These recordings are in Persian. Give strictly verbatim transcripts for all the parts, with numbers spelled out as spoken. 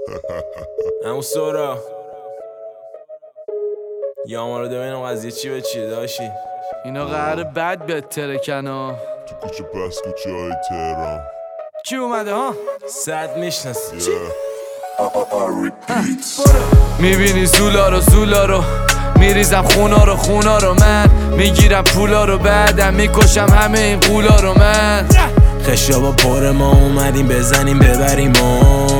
همون سورا یا ما رو ببینم قضیه چی به چیه داشی. اینا قراره بد بهتره کنا تو کوچه پس کوچه های تهران کی اومده ها؟ صد میشناسی میبینی زولا رو زولا رو میریزم خونا رو خونا رو من میگیرم پولا رو بعدم میکشم همه این قولا رو من خشابا پر ما اومدیم بزنیم ببریم و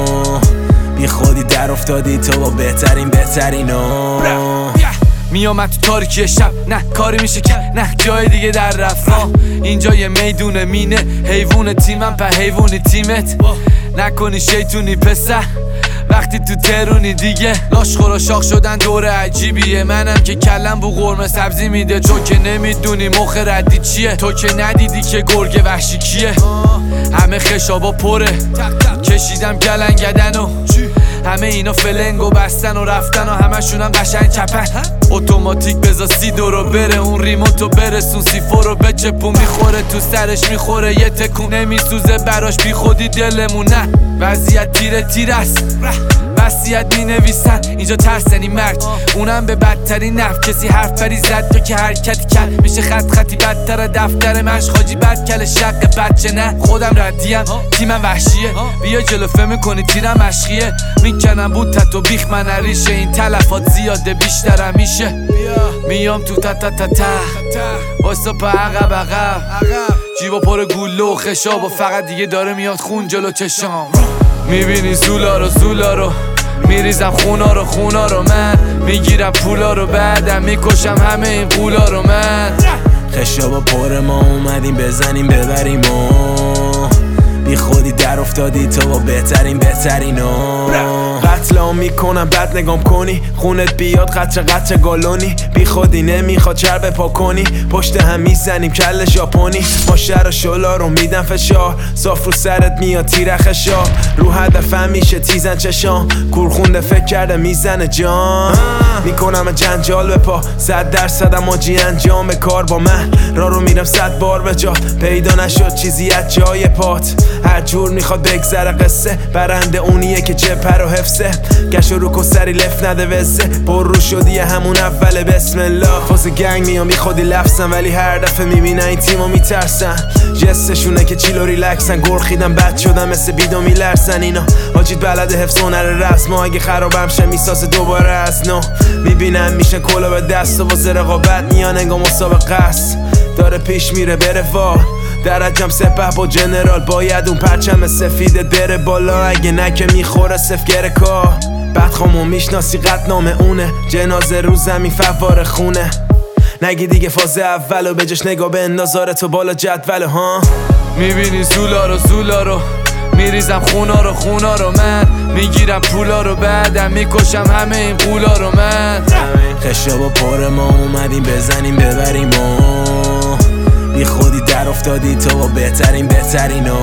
بی خودی در افتادی تو با بهترین بهترینا میامد تو تاریکی شب نه کاری میشه که نه جای دیگه در رفت اینجا یه میدون مینه حیوون تیمم په حیوونی تیمت نکنی شیطونی پسر وقتی تو ترونی دیگه لاش خورا شاخ شدن دور عجیبیه منم که کلم بو قرمه سبزی میده تو که نمیدونی مخ ردی چیه تو که ندیدی که گرگ وحشی کیه همه خشابا پره کشیدم گلنگدن و همه اینا فلنگ و بستن و رفتن و همه شونم قشنگ چپن اتوماتیک بزا سی دو رو بره اون ریموتو برسون سیفو رو بچپون میخوره تو سرش میخوره یه تکون نمیسوزه براش بی خودی دلمون نه وضعیت تیره تیر است وصیت می نویسن اینجا ترسنی مرگ اونم به بدترین نفت کسی حرف بری زد یا که حرکتی کرد میشه خط خطی بدتر دفتر مشخاجی بد کل شق بچه نه خودم ردیم تیمم وحشیه بیا جلو فهم میکنی تیرم مشخیه میکنم بود تت و بیخ من نریشه این تلفات زیاده بیشترم میشه میام تو تا تا تا تا واسه پا عقب عقب جیبا پر گوله و خشاب و فقط دیگه داره میاد خون جلو چشام میبینی زولا رو زولا رو میریزم خونا رو خونا رو من میگیرم پولا رو بعدم میکشم همه این قولا رو من خشابا پر ما اومدیم بزنیم ببریم و بی خودی در افتادی تو با بهترین بهترینا قتلام میکنم بد نگام کنی خونت بیاد قطر قطر گالونی بی خودی نمیخواد چرب پا کنی پشت هم میزنیم کل ژاپنی ما شر و شلا رو میدم فشار صاف رو سرت میاد تیر خشار رو هدفم میشه تیزن چشام کورخونده فکر کرده میزنه جان میکنم جنجال به پا صد درصدم آجی انجام کار با من را رو میرم صد بار به جا پیدا نشد چیزی از جای پات هر جور میخواد بگذره قصه برنده اونیه که جبه رو حفظه گش و روکو سری لف نده وزه پر رو شدی همون اول بسم الله فاز گنگ میام بی خودی لفظم ولی هر دفعه میبینن این تیمو میترسن جستشونه که چیلو ریلکسن گرخیدم بد شدم مثل بیدو میلرسن اینا آجید بلد حفظ هنر رسم و اگه خرابم شه میسازه دوباره از نو میبینم میشن کلا به دست و واسه رقابت میان انگا مسابقه است داره پیش میره بره وا درجم سپه با جنرال باید اون پرچم سفیده بره بالا اگه نه که میخوره سفگره کار بدخامو میشناسی قطنامه اونه جنازه رو زمین فوار خونه نگی دیگه فاز اولو بجاش نگاه به اندازاره تو بالا جدوله ها میبینی زولا رو زولا رو میریزم خونا رو خونا رو من میگیرم پولا رو بعدم میکشم همه این قولا رو من خشابا پر ما اومدیم بزنیم ببریم و بی خودی در افتادی تو با بهترین بهترینا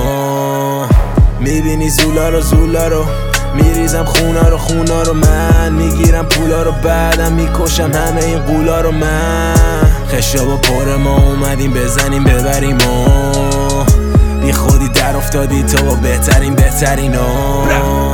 میبینی زولا رو زولا رو میریزم خونا رو خونا رو من میگیرم پولا رو بعدم میکشم همه این قولا رو من خشابا پر ما اومدیم بزنیم ببریم و بی خودی در افتادی تو با بهترین بهترینا